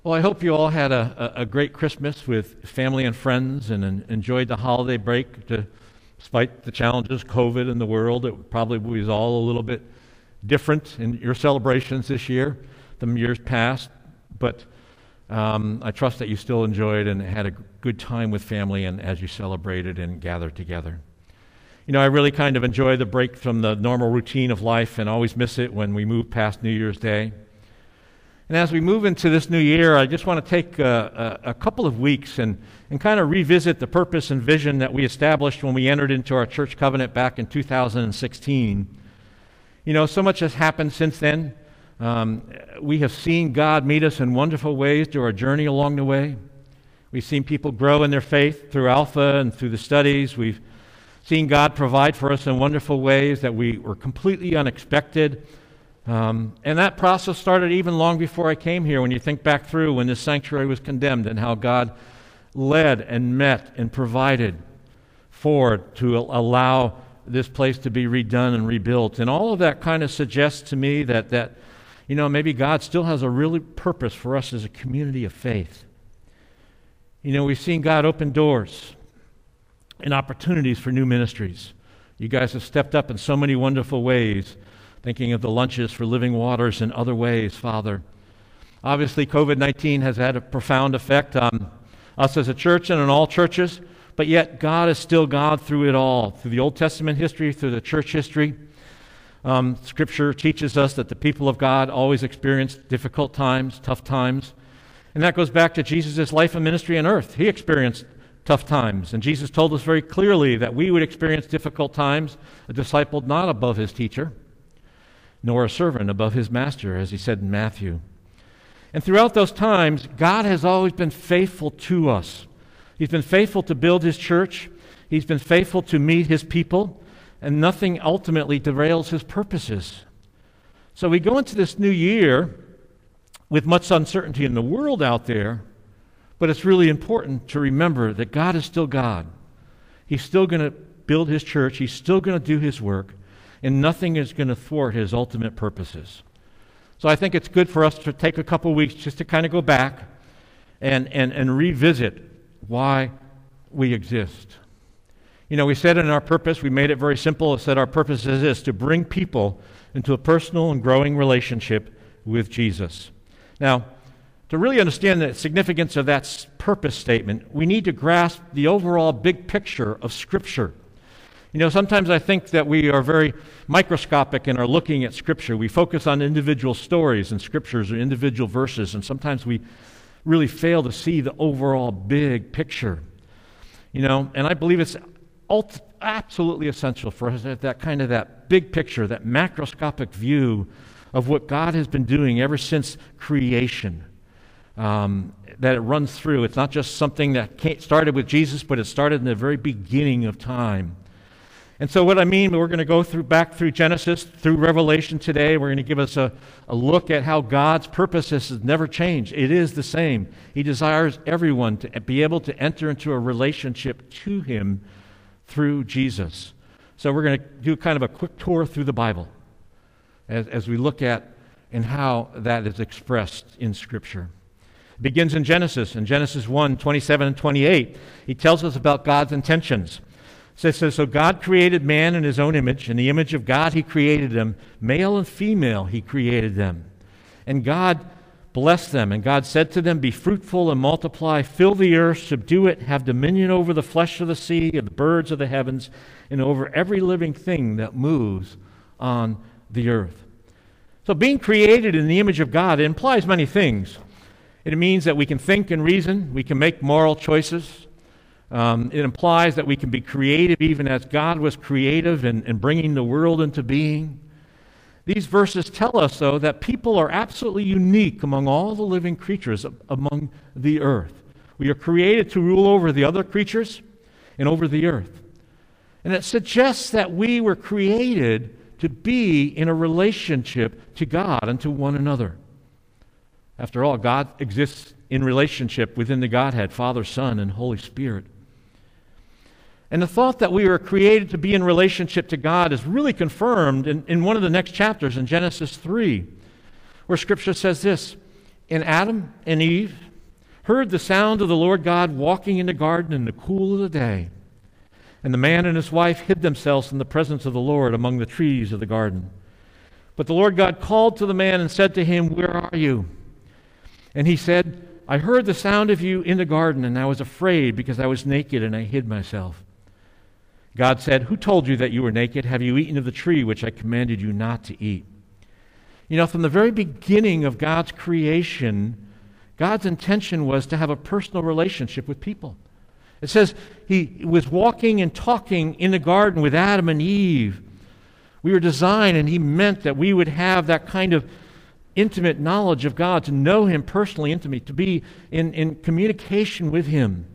Well, I hope you all had a great Christmas with family and friends and enjoyed the holiday break. Despite the challenges, COVID in the world, it probably was all a little bit different in your celebrations this year than years past. But I trust that you still enjoyed and had a good time with family and as you celebrated and gathered together. You know, I really kind of enjoy the break from the normal routine of life and always miss it when we move past New Year's Day. And as we move into this new year, I just want to take a couple of weeks and kind of revisit the purpose and vision that we established when we entered into our church covenant back in 2016. You know, so much has happened since then. We have seen God meet us in wonderful ways through our journey along the way. We've seen people grow in their faith through Alpha and through the studies. We've seen God provide for us in wonderful ways that we were completely unexpected. And that process started even long before I came here, when you think back through when this sanctuary was condemned and how God led and met and provided to allow this place to be redone and rebuilt. And all of that kind of suggests to me that you know, maybe God still has a really purpose for us as a community of faith. You know, we've seen God open doors and opportunities for new ministries. You guys have stepped up in so many wonderful ways. Thinking of the lunches for Living Waters and other ways, Father. Obviously, COVID-19 has had a profound effect on us as a church and on all churches, but yet God is still God through it all, through the Old Testament history, through the church history. Scripture teaches us that the people of God always experience difficult times, tough times, and that goes back to Jesus' life and ministry on earth. He experienced tough times, and Jesus told us very clearly that we would experience difficult times, a disciple not above his teacher, nor a servant above his master, as he said in Matthew. And throughout those times, God has always been faithful to us. He's been faithful to build his church. He's been faithful to meet his people, and nothing ultimately derails his purposes. So we go into this new year with much uncertainty in the world out there, but it's really important to remember that God is still God. He's still going to build his church. He's still going to do his work. And nothing is going to thwart his ultimate purposes. So I think it's good for us to take a couple weeks just to kind of go back and revisit why we exist. You know, we said in our purpose, we made it very simple. It said our purpose is this: to bring people into a personal and growing relationship with Jesus. Now, to really understand the significance of that purpose statement, we need to grasp the overall big picture of Scripture. You know, sometimes I think that we are very microscopic in our looking at Scripture. We focus on individual stories and Scriptures or individual verses, and sometimes we really fail to see the overall big picture. You know, and I believe it's absolutely essential for us to have that big picture, that macroscopic view of what God has been doing ever since creation. That it runs through. It's not just something that started with Jesus, but it started in the very beginning of time. And so what I mean, we're going to go back through Genesis, through Revelation today. We're going to give us a look at how God's purposes has never changed. It is the same. He desires everyone to be able to enter into a relationship to him through Jesus. So we're going to do kind of a quick tour through the Bible as we look at and how that is expressed in Scripture. It begins in Genesis 1, 27 and 28. He tells us about God's intentions. It says, so God created man in his own image. In the image of God he created them. Male and female he created them. And God blessed them. And God said to them, be fruitful and multiply, fill the earth, subdue it, have dominion over the flesh of the sea, and the birds of the heavens, and over every living thing that moves on the earth. So being created in the image of God, it implies many things. It means that we can think and reason, we can make moral choices. It implies that we can be creative even as God was creative in bringing the world into being. These verses tell us, though, that people are absolutely unique among all the living creatures among the earth. We are created to rule over the other creatures and over the earth. And it suggests that we were created to be in a relationship to God and to one another. After all, God exists in relationship within the Godhead, Father, Son, and Holy Spirit. And the thought that we were created to be in relationship to God is really confirmed in one of the next chapters in Genesis 3, where Scripture says this, And Adam and Eve heard the sound of the Lord God walking in the garden in the cool of the day. And the man and his wife hid themselves from the presence of the Lord among the trees of the garden. But the Lord God called to the man and said to him, "Where are you?" And he said, "I heard the sound of you in the garden, and I was afraid because I was naked and I hid myself." God said, "Who told you that you were naked? Have you eaten of the tree which I commanded you not to eat?" You know, from the very beginning of God's creation, God's intention was to have a personal relationship with people. It says he was walking and talking in the garden with Adam and Eve. We were designed, and he meant that we would have that kind of intimate knowledge of God, to know him personally, intimately, to be in communication with him.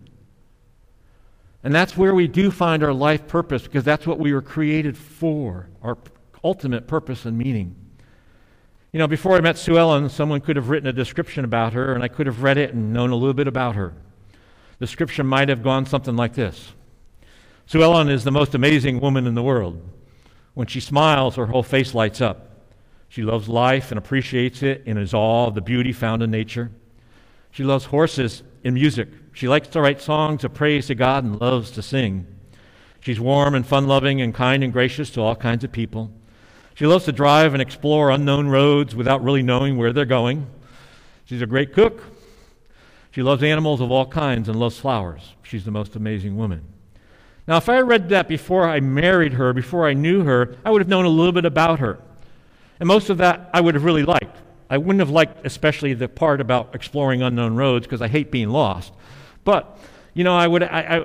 And that's where we do find our life purpose, because that's what we were created for, our ultimate purpose and meaning. You know, before I met Sue Ellen, someone could have written a description about her, and I could have read it and known a little bit about her. The description might have gone something like this. Sue Ellen is the most amazing woman in the world. When she smiles, her whole face lights up. She loves life and appreciates it and is awe of the beauty found in nature. She loves horses and music. She likes to write songs of praise to God and loves to sing. She's warm and fun-loving and kind and gracious to all kinds of people. She loves to drive and explore unknown roads without really knowing where they're going. She's a great cook. She loves animals of all kinds and loves flowers. She's the most amazing woman. Now, if I read that before I married her, before I knew her, I would have known a little bit about her. And most of that I would have really liked. I wouldn't have liked especially the part about exploring unknown roads, because I hate being lost. But, you know, I would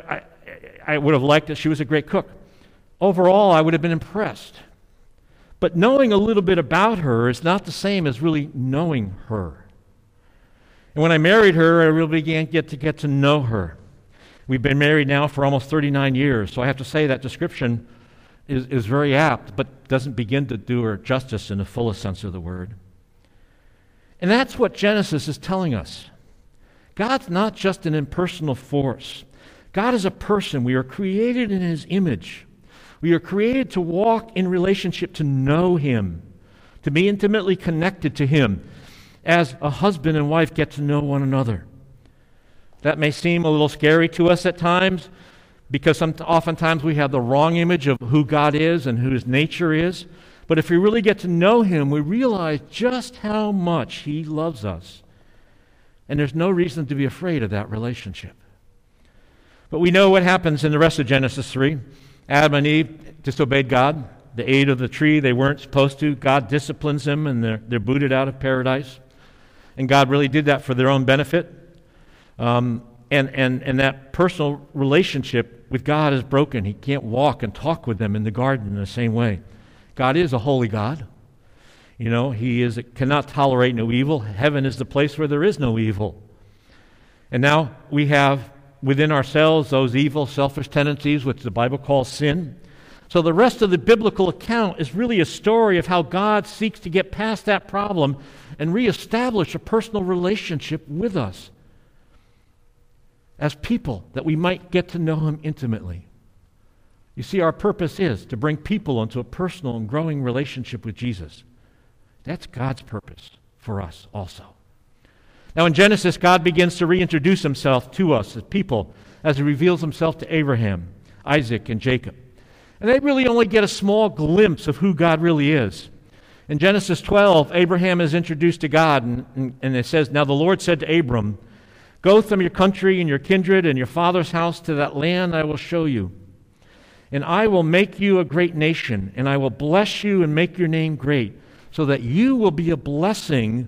have liked that she was a great cook. Overall, I would have been impressed. But knowing a little bit about her is not the same as really knowing her. And when I married her, I really began to get to know her. We've been married now for almost 39 years, so I have to say that description is very apt, but doesn't begin to do her justice in the fullest sense of the word. And that's what Genesis is telling us. God's not just an impersonal force. God is a person. We are created in his image. We are created to walk in relationship, to know him, to be intimately connected to him, as a husband and wife get to know one another. That may seem a little scary to us at times, because oftentimes we have the wrong image of who God is and who his nature is. But if we really get to know him, we realize just how much he loves us. And there's no reason to be afraid of that relationship. But we know what happens in the rest of Genesis 3. Adam and Eve disobeyed God. They ate of the tree they weren't supposed to. God disciplines them, and they're booted out of paradise. And God really did that for their own benefit. And that personal relationship with God is broken. He can't walk and talk with them in the garden in the same way. God is a holy God. You know, he cannot tolerate no evil. Heaven is the place where there is no evil. And now we have within ourselves those evil, selfish tendencies, which the Bible calls sin. So the rest of the biblical account is really a story of how God seeks to get past that problem and reestablish a personal relationship with us as people, that we might get to know him intimately. You see, our purpose is to bring people into a personal and growing relationship with Jesus. That's God's purpose for us also. Now in Genesis, God begins to reintroduce himself to us as people as he reveals himself to Abraham, Isaac, and Jacob. And they really only get a small glimpse of who God really is. In Genesis 12, Abraham is introduced to God, and it says, "Now the Lord said to Abram, go from your country and your kindred and your father's house to that land I will show you. And I will make you a great nation, and I will bless you and make your name great, so that you will be a blessing.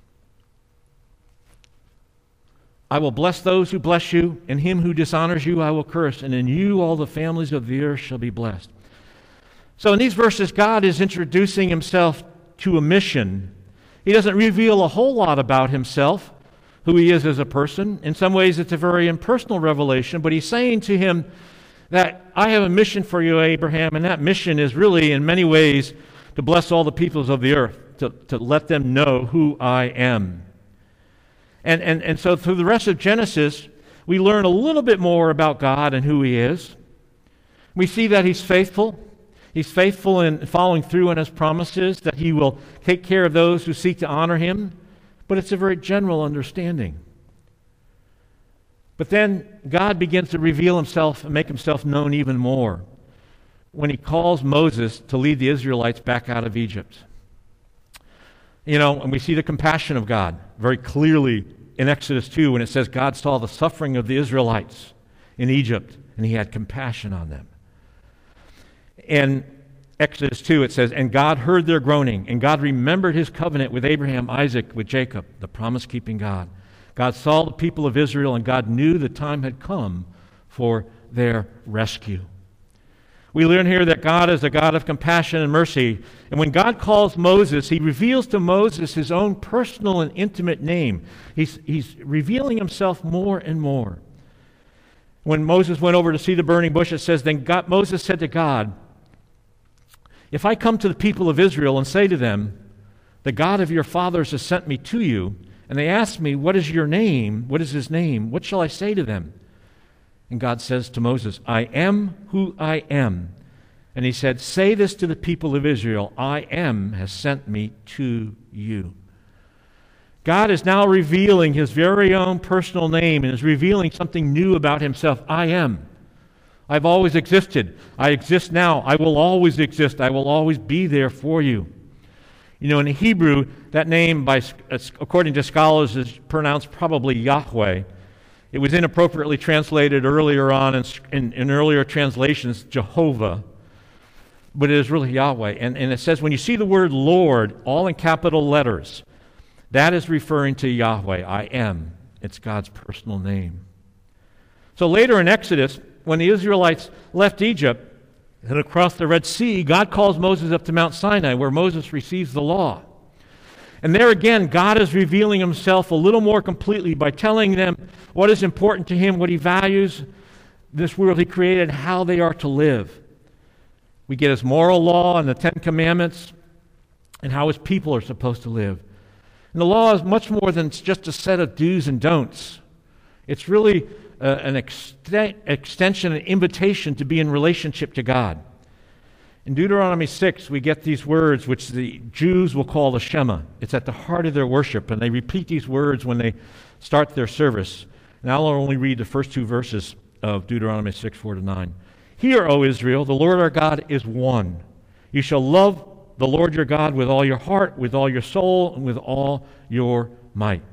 I will bless those who bless you, and him who dishonors you I will curse, and in you all the families of the earth shall be blessed." So in these verses, God is introducing himself to a mission. He doesn't reveal a whole lot about himself, who he is as a person. In some ways, it's a very impersonal revelation, but he's saying to him that I have a mission for you, Abraham, and that mission is really, in many ways, to bless all the peoples of the earth, to let them know who I am. And so through the rest of Genesis, we learn a little bit more about God and who he is. We see that he's faithful. He's faithful in following through on his promises, that he will take care of those who seek to honor him. but it's a very general understanding. But then God begins to reveal himself and make himself known even more when he calls Moses to lead the Israelites back out of Egypt. And we see the compassion of God very clearly in Exodus 2 when it says God saw the suffering of the Israelites in Egypt and he had compassion on them. In Exodus 2 it says, and God heard their groaning, and God remembered his covenant with Abraham, Isaac, with Jacob, the promise-keeping God. God saw the people of Israel, and God knew the time had come for their rescue. We learn here that God is a God of compassion and mercy. And when God calls Moses, he reveals to Moses his own personal and intimate name. He's revealing himself more and more. When Moses went over to see the burning bush, it says, then Moses said to God, if I come to the people of Israel and say to them, the God of your fathers has sent me to you, and they ask me, what is your name? What is his name? What shall I say to them? And God says to Moses, I am who I am. And he said, say this to the people of Israel, I am has sent me to you. God is now revealing his very own personal name and is revealing something new about himself. I am. I've always existed. I exist now. I will always exist. I will always be there for you. In Hebrew, that name, according to scholars, is pronounced probably Yahweh. It was inappropriately translated earlier on in earlier translations, Jehovah. But it is really Yahweh. And it says when you see the word Lord, all in capital letters, that is referring to Yahweh. I am. It's God's personal name. So later in Exodus, when the Israelites left Egypt and across the Red Sea, God calls Moses up to Mount Sinai, where Moses receives the law. And there again, God is revealing himself a little more completely by telling them what is important to him, what he values, this world he created, and how they are to live. We get his moral law and the Ten Commandments and how his people are supposed to live. And the law is much more than just a set of do's and don'ts. It's really an extension, an invitation to be in relationship to God. In Deuteronomy 6, we get these words which the Jews will call the Shema. It's at the heart of their worship, and they repeat these words when they start their service. And I'll only read the first two verses of Deuteronomy 6, 4-9. Hear, O Israel, the Lord our God is one. You shall love the Lord your God with all your heart, with all your soul, and with all your might.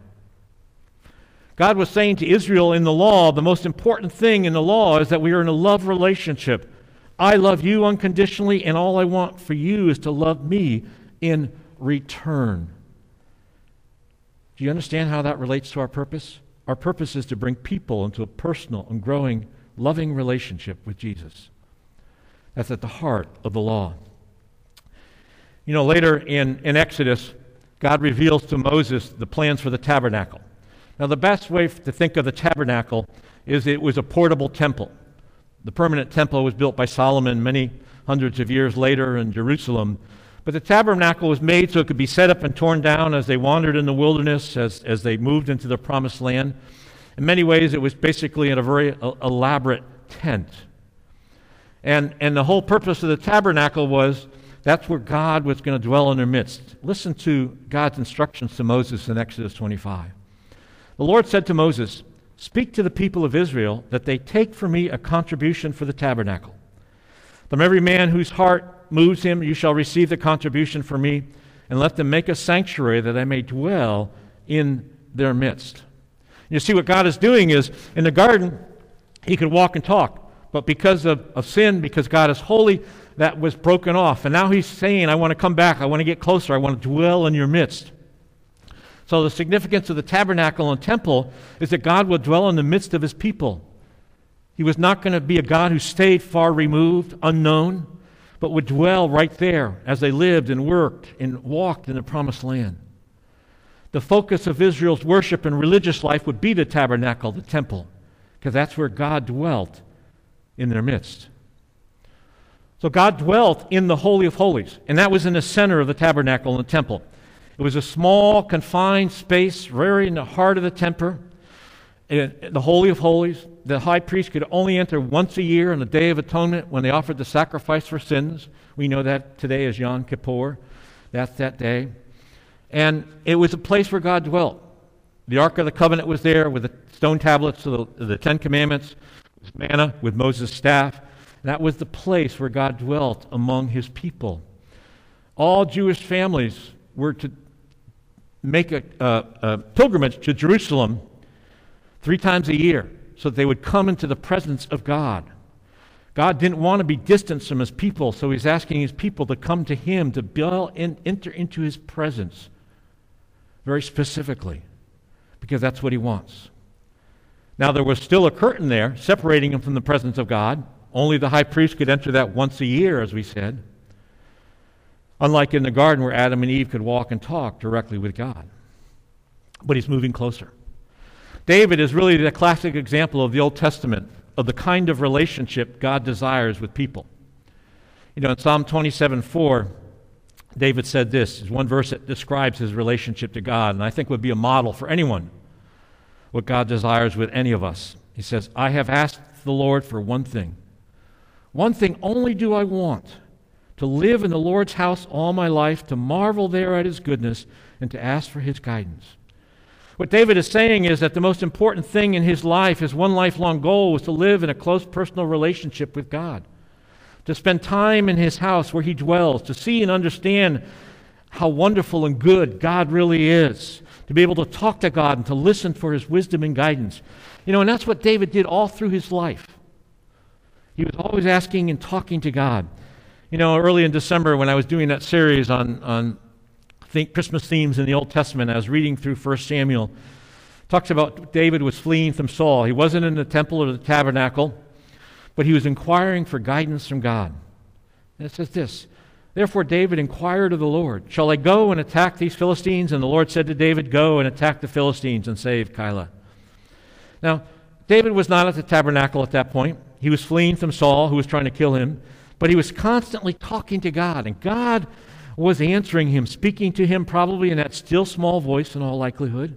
God was saying to Israel in the law, the most important thing in the law is that we are in a love relationship. I love you unconditionally, and all I want for you is to love me in return. Do you understand how that relates to our purpose? Our purpose is to bring people into a personal and growing, loving relationship with Jesus. That's at the heart of the law. Later in Exodus, God reveals to Moses the plans for the tabernacle. Now, the best way to think of the tabernacle is it was a portable temple. The permanent temple was built by Solomon many hundreds of years later in Jerusalem. But the tabernacle was made so it could be set up and torn down as they wandered in the wilderness, as they moved into the promised land. In many ways, it was basically a very elaborate tent. And the whole purpose of the tabernacle was that's where God was going to dwell in their midst. Listen to God's instructions to Moses in Exodus 25. The Lord said to Moses, speak to the people of Israel that they take for me a contribution for the tabernacle. From every man whose heart moves him, you shall receive the contribution for me, and let them make a sanctuary that I may dwell in their midst. You see, what God is doing is, in the garden, he could walk and talk, but because of sin, because God is holy, that was broken off. And now he's saying, I want to come back, I want to get closer, I want to dwell in your midst. So the significance of the tabernacle and temple is that God will dwell in the midst of his people. He was not going to be a God who stayed far removed, unknown, but would dwell right there as they lived and worked and walked in the promised land. The focus of Israel's worship and religious life would be the tabernacle, the temple, because that's where God dwelt in their midst. So God dwelt in the Holy of Holies, and that was in the center of the tabernacle and the temple. It was a small, confined space, right in the heart of the temple, the Holy of Holies. The high priest could only enter once a year on the Day of Atonement when they offered the sacrifice for sins. We know that today as Yom Kippur. That's that day. And it was a place where God dwelt. The Ark of the Covenant was there with the stone tablets of the Ten Commandments, with manna, with Moses' staff. That was the place where God dwelt among his people. All Jewish families were to make a pilgrimage to Jerusalem 3 times a year so that they would come into the presence of God. God didn't want to be distant from his people, so he's asking his people to come to him, to enter into his presence very specifically, because that's what he wants. Now, there was still a curtain there separating him from the presence of God. Only the high priest could enter that once a year, as we said. Unlike in the garden where Adam and Eve could walk and talk directly with God. But he's moving closer. David is really the classic example of the Old Testament, of the kind of relationship God desires with people. You know, in Psalm 27:4, David said this. There's one verse that describes his relationship to God, and I think would be a model for anyone, what God desires with any of us. He says, I have asked the Lord for one thing. One thing only do I want, to live in the Lord's house all my life, to marvel there at his goodness, and to ask for his guidance. What David is saying is that the most important thing in his life, his one lifelong goal, was to live in a close personal relationship with God, to spend time in his house where he dwells, to see and understand how wonderful and good God really is, to be able to talk to God and to listen for his wisdom and guidance. You know, and that's what David did all through his life. He was always asking and talking to God. You know, early in December when I was doing that series on Christmas themes in the Old Testament, I was reading through 1 Samuel. It talks about David was fleeing from Saul. He wasn't in the temple or the tabernacle, but he was inquiring for guidance from God. And it says this, Therefore David inquired of the Lord, Shall I go and attack these Philistines? And the Lord said to David, Go and attack the Philistines and save Keilah. Now, David was not at the tabernacle at that point. He was fleeing from Saul, who was trying to kill him. But he was constantly talking to God, and God was answering him, speaking to him probably in that still small voice in all likelihood.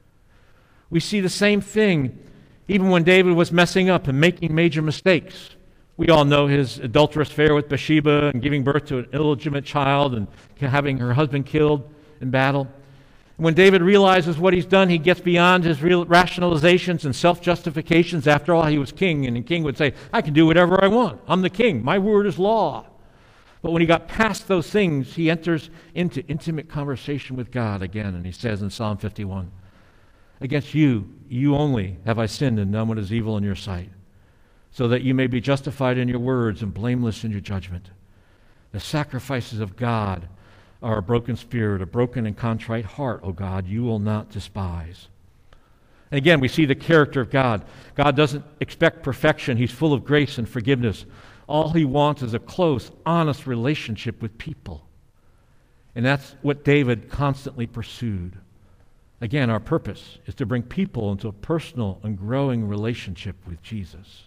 We see the same thing even when David was messing up and making major mistakes. We all know his adulterous affair with Bathsheba and giving birth to an illegitimate child and having her husband killed in battle. When David realizes what he's done, he gets beyond his real rationalizations and self-justifications. After all, he was king, and the king would say, I can do whatever I want. I'm the king. My word is law. But when he got past those things, he enters into intimate conversation with God again, and he says in Psalm 51, Against you, you only have I sinned and done what is evil in your sight, so that you may be justified in your words and blameless in your judgment. The sacrifices of God are a broken spirit, a broken and contrite heart, O God, you will not despise. And again, we see the character of God. God doesn't expect perfection. He's full of grace and forgiveness. All he wants is a close, honest relationship with people. And that's what David constantly pursued. Again, our purpose is to bring people into a personal and growing relationship with Jesus.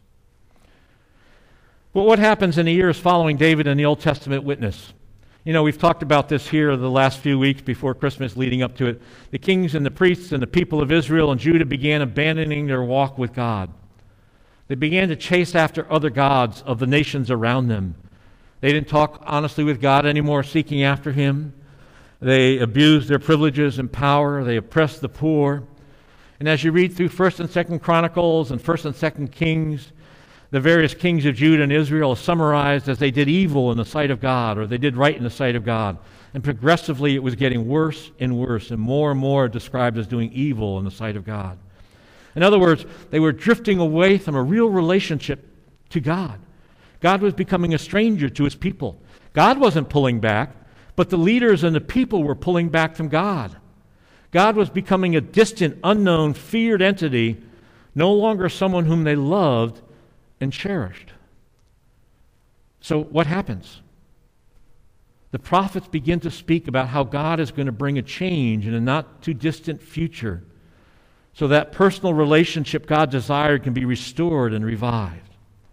But what happens in the years following David and the Old Testament witness? You know, we've talked about this here the last few weeks before Christmas leading up to it. The kings and the priests and the people of Israel and Judah began abandoning their walk with God. They began to chase after other gods of the nations around them. They didn't talk honestly with God anymore, seeking after him. They abused their privileges and power. They oppressed the poor. And as you read through 1st and 2nd Chronicles and 1st and 2nd Kings, the various kings of Judah and Israel are summarized as they did evil in the sight of God, or they did right in the sight of God. And progressively it was getting worse and worse, and more described as doing evil in the sight of God. In other words, they were drifting away from a real relationship to God. God was becoming a stranger to his people. God wasn't pulling back, but the leaders and the people were pulling back from God. God was becoming a distant, unknown, feared entity, no longer someone whom they loved and cherished. So what happens? The prophets begin to speak about how God is going to bring a change in a not too distant future, so that personal relationship God desired can be restored and revived.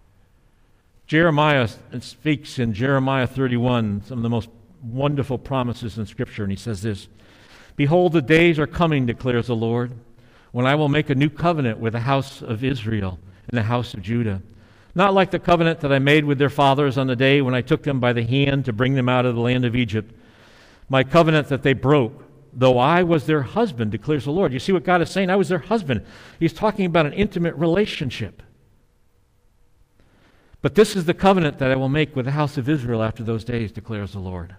Jeremiah speaks in Jeremiah 31, some of the most wonderful promises in Scripture, and he says this, Behold, the days are coming, declares the Lord, when I will make a new covenant with the house of Israel and the house of Judah. Not like the covenant that I made with their fathers on the day when I took them by the hand to bring them out of the land of Egypt, my covenant that they broke, though I was their husband, declares the Lord. You see what God is saying? I was their husband. He's talking about an intimate relationship. But this is the covenant that I will make with the house of Israel after those days, declares the Lord.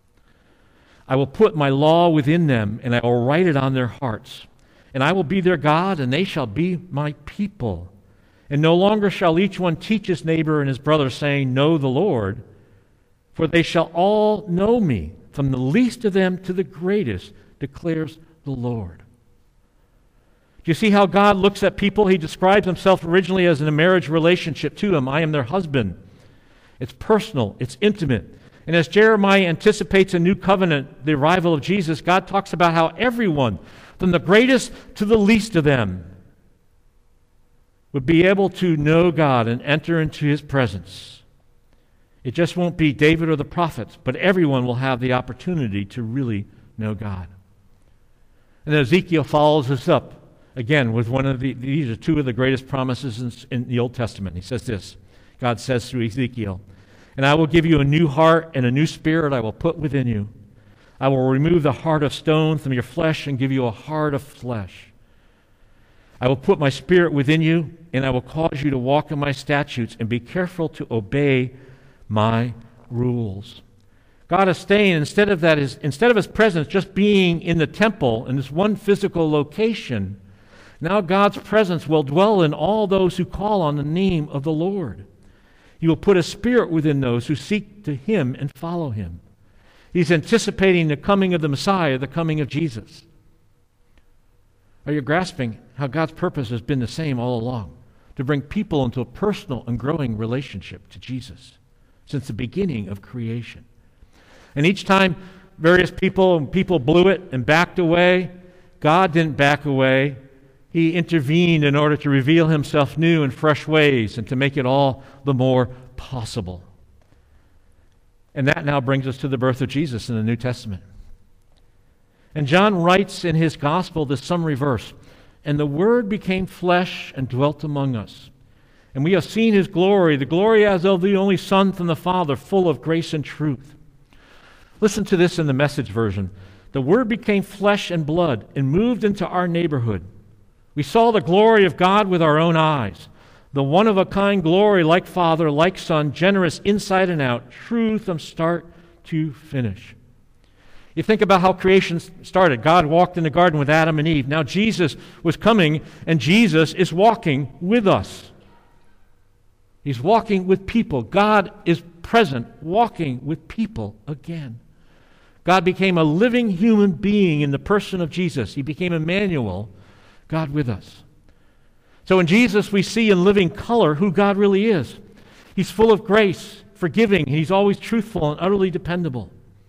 I will put my law within them, and I will write it on their hearts. And I will be their God, and they shall be my people. And no longer shall each one teach his neighbor and his brother, saying, Know the Lord, for they shall all know me, from the least of them to the greatest, declares the Lord. Do you see how God looks at people? He describes himself originally as in a marriage relationship to them. I am their husband. It's personal. It's intimate. And as Jeremiah anticipates a new covenant, the arrival of Jesus, God talks about how everyone, from the greatest to the least of them, would be able to know God and enter into his presence. It just won't be David or the prophets, but everyone will have the opportunity to really know God. And Ezekiel follows us up again with these are two of the greatest promises in the Old Testament. He says this, God says through Ezekiel, And I will give you a new heart, and a new spirit I will put within you. I will remove the heart of stone from your flesh and give you a heart of flesh. I will put my spirit within you, and I will cause you to walk in my statutes and be careful to obey my rules. God is saying instead of his presence just being in the temple in this one physical location, now God's presence will dwell in all those who call on the name of the Lord. He will put a spirit within those who seek to him and follow him. He's anticipating the coming of the Messiah, the coming of Jesus. Are you grasping how God's purpose has been the same all along? To bring people into a personal and growing relationship to Jesus since the beginning of creation. And each time various people blew it and backed away, God didn't back away. He intervened in order to reveal himself new and fresh ways and to make it all the more possible. And that now brings us to the birth of Jesus in the New Testament. And John writes in his gospel this summary verse, And the Word became flesh and dwelt among us. And we have seen his glory, the glory as of the only Son from the Father, full of grace and truth. Listen to this in the Message version. The Word became flesh and blood and moved into our neighborhood. We saw the glory of God with our own eyes. The one-of-a-kind glory, like Father, like Son, generous inside and out, true from start to finish. You think about how creation started. God walked in the garden with Adam and Eve. Now Jesus was coming, and Jesus is walking with us. He's walking with people. God is present, walking with people again. God became a living human being in the person of Jesus. He became Emmanuel, God with us. So in Jesus, we see in living color who God really is. He's full of grace, forgiving, and he's always truthful and utterly dependable.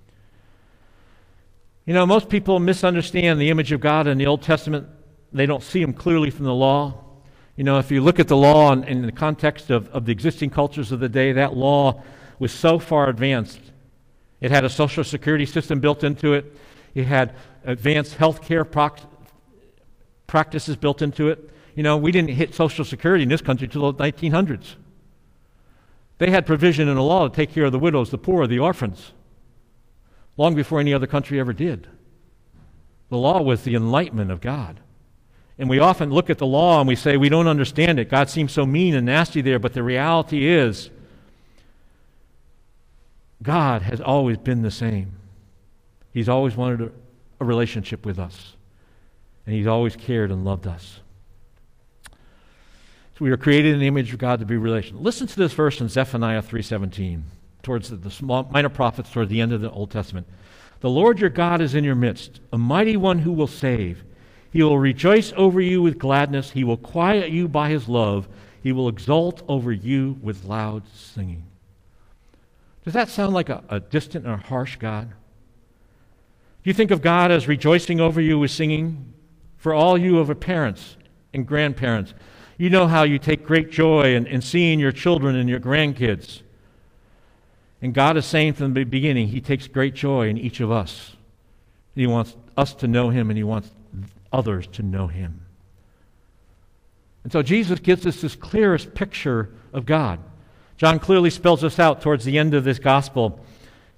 You know, most people misunderstand the image of God in the Old Testament. They don't see him clearly from the law. You know, if you look at the law in the context of the existing cultures of the day, that law was so far advanced. It had a social security system built into it. It had advanced health care practices built into it. You know, we didn't hit Social Security in this country until the 1900s. They had provision in the law to take care of the widows, the poor, the orphans, long before any other country ever did. The law was the enlightenment of God. And we often look at the law and we say, we don't understand it. God seems so mean and nasty there, but the reality is, God has always been the same. He's always wanted a relationship with us. And he's always cared and loved us. So we are created in the image of God to be relational. Listen to this verse in Zephaniah 3:17, towards the small, minor prophets, toward the end of the Old Testament. The Lord your God is in your midst, a mighty one who will save. He will rejoice over you with gladness. He will quiet you by his love. He will exult over you with loud singing. Does that sound like a distant and a harsh God? Do you think of God as rejoicing over you with singing? For all you of parents and grandparents, you know how you take great joy in seeing your children and your grandkids. And God is saying from the beginning, he takes great joy in each of us. He wants us to know him, and he wants others to know him. And so Jesus gives us this clearest picture of God. John clearly spells this out towards the end of this gospel.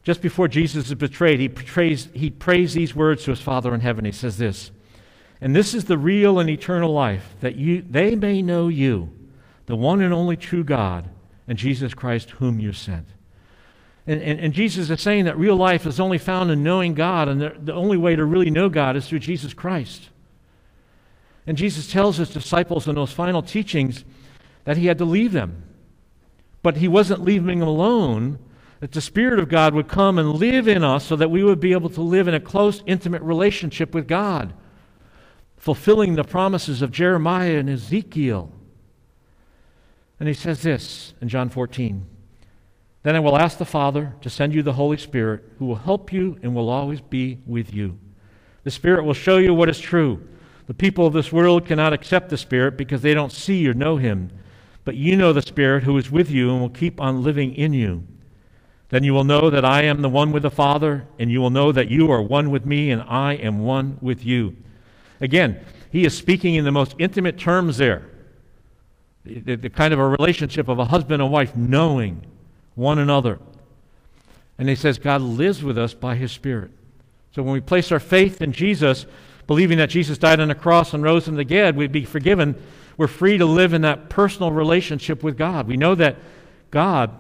Just before Jesus is betrayed, he prays these words to his Father in heaven. He says this, "And this is the real and eternal life, that they may know you, the one and only true God, and Jesus Christ whom you sent." And Jesus is saying that real life is only found in knowing God, and the only way to really know God is through Jesus Christ. And Jesus tells his disciples in those final teachings that he had to leave them. But he wasn't leaving them alone, that the Spirit of God would come and live in us so that we would be able to live in a close, intimate relationship with God, fulfilling the promises of Jeremiah and Ezekiel. And he says this in John 14, "Then I will ask the Father to send you the Holy Spirit, who will help you and will always be with you. The Spirit will show you what is true. The people of this world cannot accept the Spirit because they don't see or know him. But you know the Spirit who is with you and will keep on living in you. Then you will know that I am the one with the Father, and you will know that you are one with me, and I am one with you." Again, he is speaking in the most intimate terms there. The kind of a relationship of a husband and wife knowing one another. And he says God lives with us by his Spirit. So when we place our faith in Jesus, believing that Jesus died on the cross and rose from the dead, we'd be forgiven. We're free to live in that personal relationship with God. We know God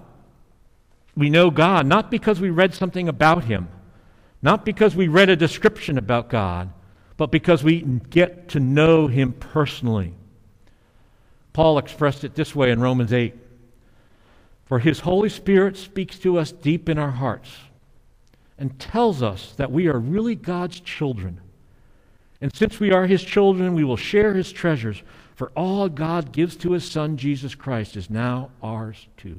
not because we read something about him, not because we read a description about God, but because we get to know him personally. Paul expressed it this way in Romans 8. "For his Holy Spirit speaks to us deep in our hearts and tells us that we are really God's children. And since we are his children, we will share his treasures, for all God gives to his Son, Jesus Christ, is now ours too."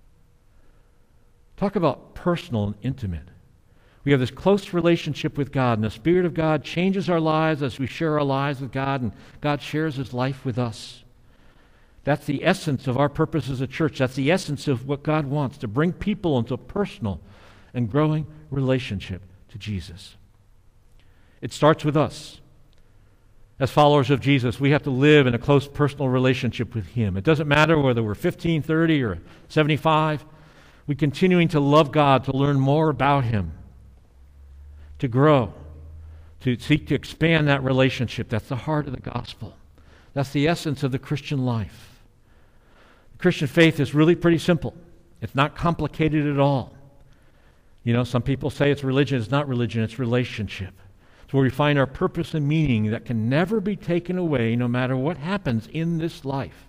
Talk about personal and intimate. We have this close relationship with God, and the Spirit of God changes our lives as we share our lives with God, and God shares his life with us. That's the essence of our purpose as a church. That's the essence of what God wants, to bring people into a personal and growing relationship to Jesus. It starts with us. As followers of Jesus, we have to live in a close personal relationship with him. It doesn't matter whether we're 15, 30, or 75. We're continuing to love God, to learn more about him, to grow, to seek to expand that relationship. That's the heart of the gospel. That's the essence of the Christian life. The Christian faith is really pretty simple. It's not complicated at all. You know, some people say it's religion. It's not religion. It's relationship. It's where we find our purpose and meaning that can never be taken away no matter what happens in this life.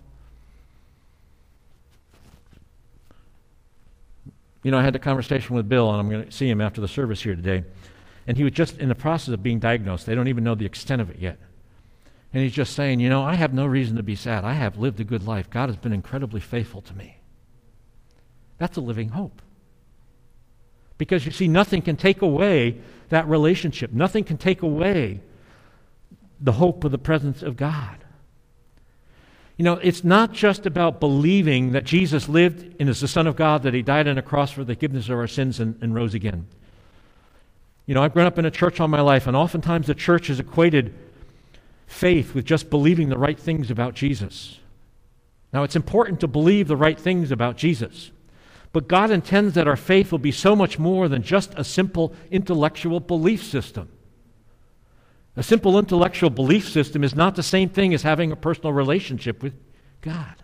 You know, I had a conversation with Bill, and I'm going to see him after the service here today. And he was just in the process of being diagnosed. They don't even know the extent of it yet. And he's just saying, you know, I have no reason to be sad. I have lived a good life. God has been incredibly faithful to me. That's a living hope. Because you see, nothing can take away that relationship. Nothing can take away the hope of the presence of God. You know, it's not just about believing that Jesus lived and is the Son of God, that he died on a cross for the forgiveness of our sins and rose again. You know, I've grown up in a church all my life, and oftentimes the church has equated faith with just believing the right things about Jesus. Now, it's important to believe the right things about Jesus, but God intends that our faith will be so much more than just a simple intellectual belief system. A simple intellectual belief system is not the same thing as having a personal relationship with God.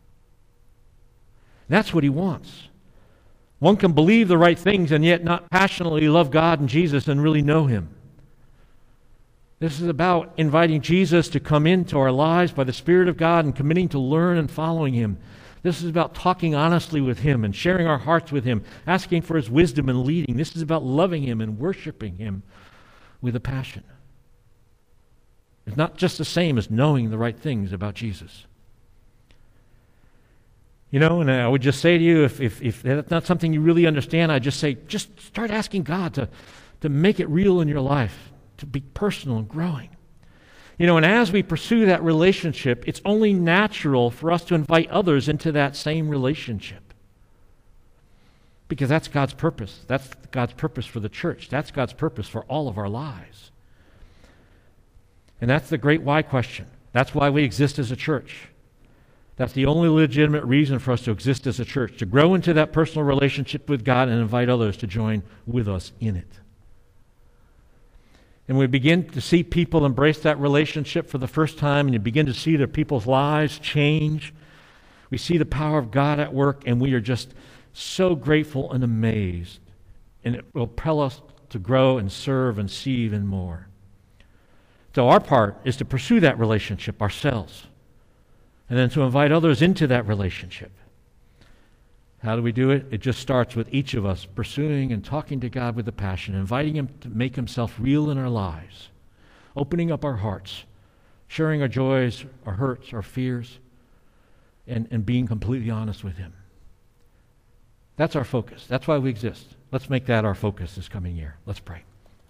That's what he wants. One can believe the right things and yet not passionately love God and Jesus and really know him. This is about inviting Jesus to come into our lives by the Spirit of God and committing to learn and following him. This is about talking honestly with him and sharing our hearts with him, asking for his wisdom and leading. This is about loving him and worshiping him with a passion. It's not just the same as knowing the right things about Jesus. You know, and I would just say to you, if that's not something you really understand, I'd just say, just start asking God to make it real in your life, to be personal and growing. You know, and as we pursue that relationship, it's only natural for us to invite others into that same relationship. Because that's God's purpose. That's God's purpose for the church. That's God's purpose for all of our lives. And that's the great why question. That's why we exist as a church. That's the only legitimate reason for us to exist as a church, to grow into that personal relationship with God and invite others to join with us in it. And we begin to see people embrace that relationship for the first time, and you begin to see their people's lives change. We see the power of God at work, and we are just so grateful and amazed. And it will propel us to grow and serve and see even more. So our part is to pursue that relationship ourselves, and then to invite others into that relationship. How do we do it? It just starts with each of us pursuing and talking to God with a passion, inviting Him to make Himself real in our lives, opening up our hearts, sharing our joys, our hurts, our fears, and being completely honest with Him. That's our focus. That's why we exist. Let's make that our focus this coming year. Let's pray.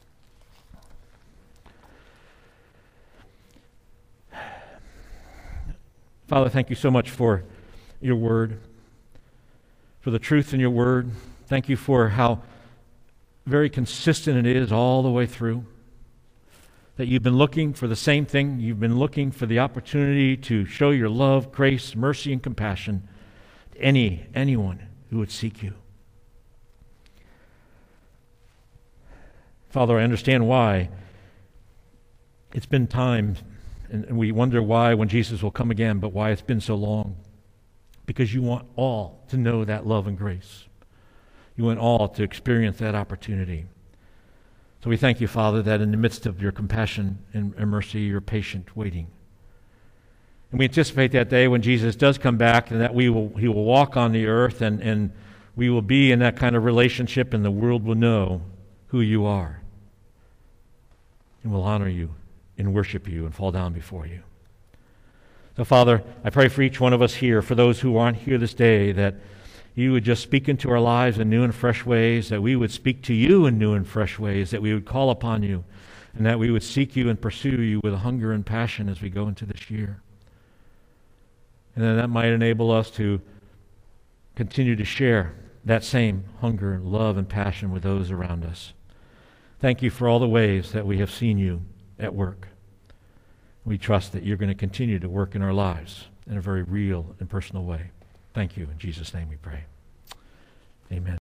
Father, thank you so much for your word, for the truth in your word. Thank you for how very consistent it is all the way through. That you've been looking for the same thing. You've been looking for the opportunity to show your love, grace, mercy, and compassion to anyone who would seek you. Father, I understand why it's been time, and we wonder why when Jesus will come again, but why it's been so long. Because you want all to know that love and grace. You want all to experience that opportunity. So we thank you, Father, that in the midst of your compassion and mercy, you're patient, waiting. And we anticipate that day when Jesus does come back, and that he will walk on the earth, and we will be in that kind of relationship, and the world will know who you are. And will honor you and worship you and fall down before you. So, Father, I pray for each one of us here, for those who aren't here this day, that you would just speak into our lives in new and fresh ways, that we would speak to you in new and fresh ways, that we would call upon you, and that we would seek you and pursue you with hunger and passion as we go into this year. And then that might enable us to continue to share that same hunger, love, and passion with those around us. Thank you for all the ways that we have seen you at work. We trust that you're going to continue to work in our lives in a very real and personal way. Thank you. In Jesus' name we pray. Amen.